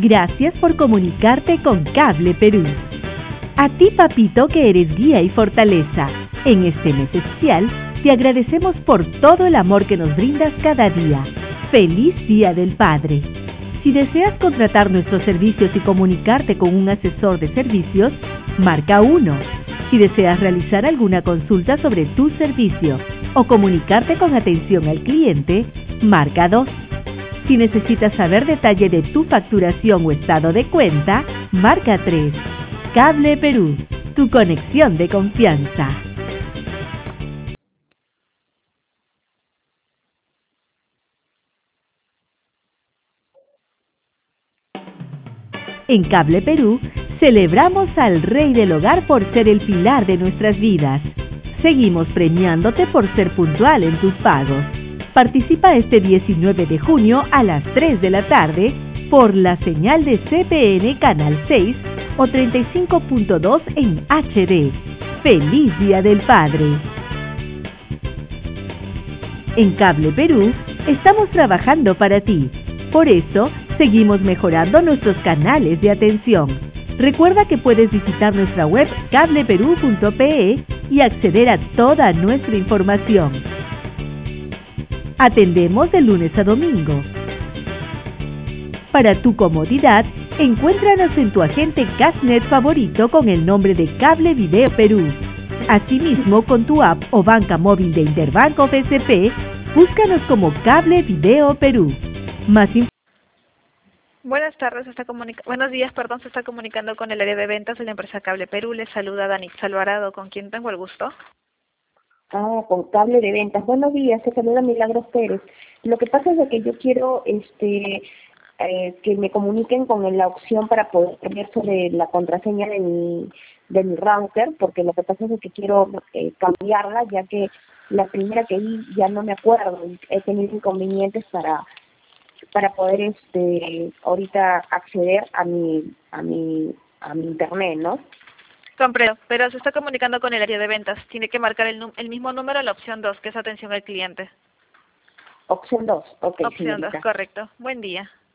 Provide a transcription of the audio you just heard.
Gracias por comunicarte con Cable Perú. A ti, papito, que eres guía y fortaleza. En este mes especial, te agradecemos por todo el amor que nos brindas cada día. ¡Feliz Día del Padre! Si deseas contratar nuestros servicios y comunicarte con un asesor de servicios, marca 1. Si deseas realizar alguna consulta sobre tu servicio o comunicarte con atención al cliente, marca 2. Si necesitas saber detalle de tu facturación o estado de cuenta, marca 3. Cable Perú, tu conexión de confianza. En Cable Perú, celebramos al Rey del Hogar por ser el pilar de nuestras vidas. Seguimos premiándote por ser puntual en tus pagos. Participa este 19 de junio a las 3 de la tarde por la señal de CPN Canal 6 o 35.2 en HD. ¡Feliz Día del Padre! En Cable Perú, estamos trabajando para ti. Por eso, seguimos mejorando nuestros canales de atención. Recuerda que puedes visitar nuestra web cableperú.pe y acceder a toda nuestra información. Atendemos de lunes a domingo. Para tu comodidad, encuéntranos en tu agente Cashnet favorito con el nombre de Cable Video Perú. Asimismo, con tu app o banca móvil de Interbanco FSP, búscanos como Cable Video Perú. Buenos días, se está comunicando con el área de ventas de la empresa Cable Perú. Les saluda Danix Alvarado, con quien tengo el gusto. Con Cable de Ventas. Buenos días, se saluda Milagros Pérez. Lo que pasa es de que yo quiero que me comuniquen con la opción para poder ver sobre la contraseña de mi router, porque lo que pasa es de que quiero cambiarla, ya que la primera que di ya no me acuerdo. He tenido inconvenientes para poder ahorita acceder a mi internet, ¿no? Comprendo, pero se está comunicando con el área de ventas. Tiene que marcar el mismo número, la opción 2, que es atención al cliente. Opción 2, ok, Opción 2, señorita. correcto. Buen día.